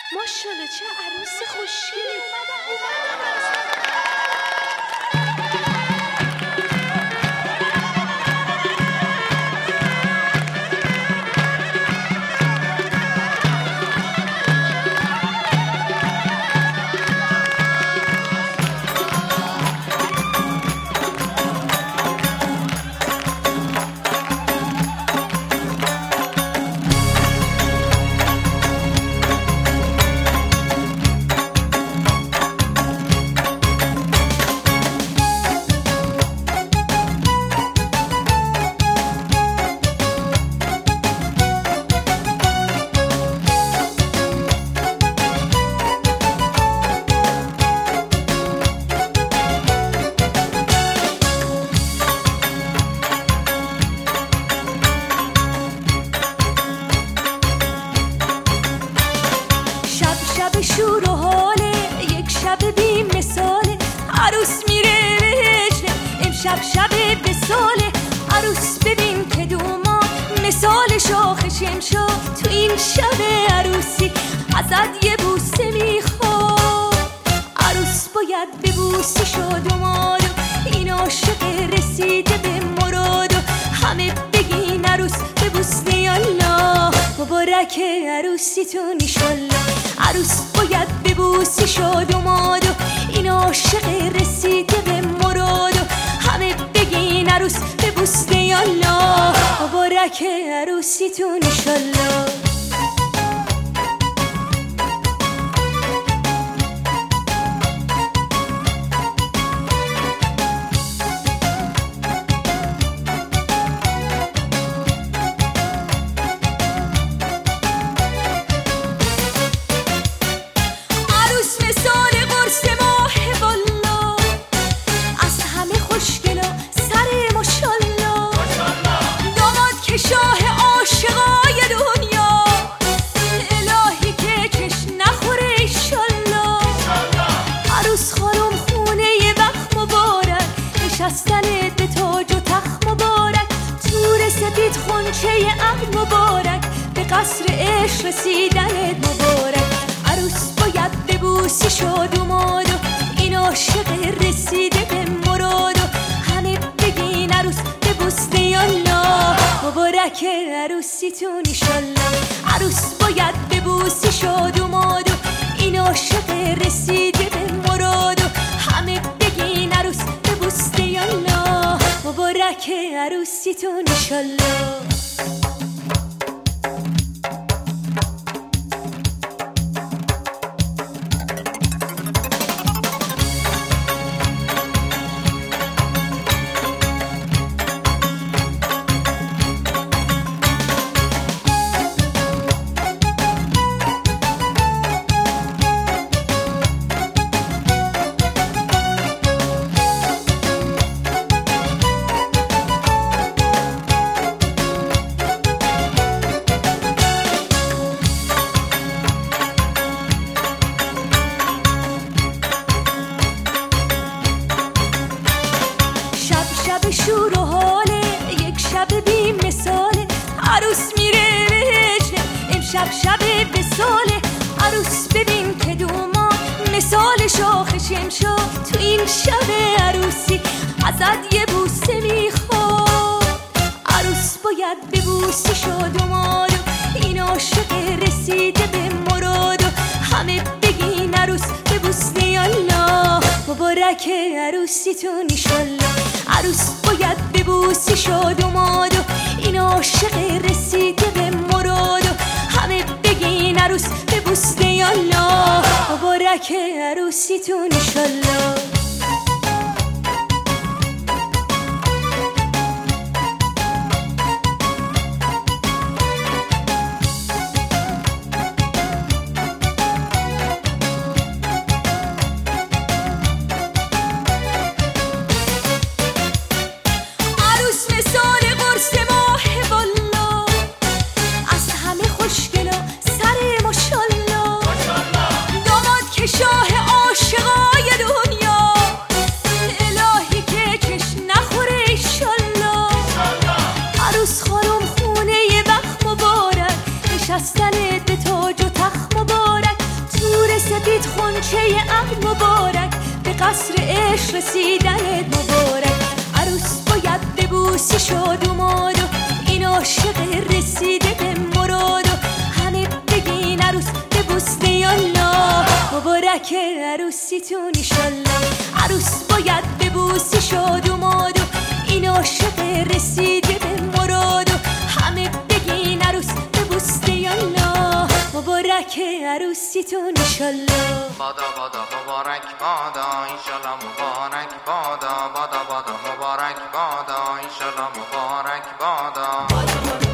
ماشاءالله چه عروس خوشگلی اومدن. شور و حاله یک شب بی مثاله، عروس میره وجده امشب شب وصاله. عروس ببین که دوماد مثال شاخ شمشاد، تو این شب عروسی ازت یه بوسه میخواد. عروس باید ببوسی شادوماد و این عاشق رسیده به مراد و همه بگین عروس ببوسه یالله، مبارک عروسیتون ایشالله. عروس باید ببوسی شادوماد و این عاشق رسیده به مراد و همه بگین عروس ببوسه یالله، مبارک عروسیتون ایشالله. شاه عاشقای دنیا الهی که کش نخوره ایشالله. عروس خانم خونه وقت مبارک، نشستنت به تاج و تخت مبارک، تور سپید خونچه عقد مبارک، به قصر عشق رسیدنت مبارک. عروس باید ببوسی شادوماد و این عاشق رسیده به مراد و همه بگین عروس ببوسه یالله، مبارک عروسیتون ایشالله. عروس باید ببوسی شادوماد و این عاشق رسیده به مراد و همه بگین عروس ببوسه یالله، مبارک عروسیتون ایشالله. شور و حاله یک شب بی مثاله، عروس میره وجده امشب شب وصاله. عروس ببین که دوماد مثال شاخ شمشاد، تو این شب عروسی ازت یه بوسه میخواد. عروس باید ببوسی شادوماد و این عاشق رسیده به مراد و همه بگین عروس ببوسه یالله، مبارک عروسیتون ایشالله. عروس باید ببوسی شادوماد و این عاشق رسیده به مراد و همه بگین عروس ببوسه یالله، مبارک عروسیتون ایشالله. شاه عاشقای دنیا کوچه عقد مبارک، به قصر عشق رسیدنت مبارک. عروس باید ببوسی شاد و ماد و این عاشق رسیده به مراد و همه بگین عروس ببوسته یالله، مبارک عروسیتون ایشالله. عروس باید ببوسی شاد و ماد و این عاشق رسیده به مراد و همه بگین عروس ببوسته یالله، مبارک عروسیتون ایشالله. بادا بادا مبارک بادا ایشالله مبارک بادا بادا بادا مبارک بادا ایشالله مبارک بادا.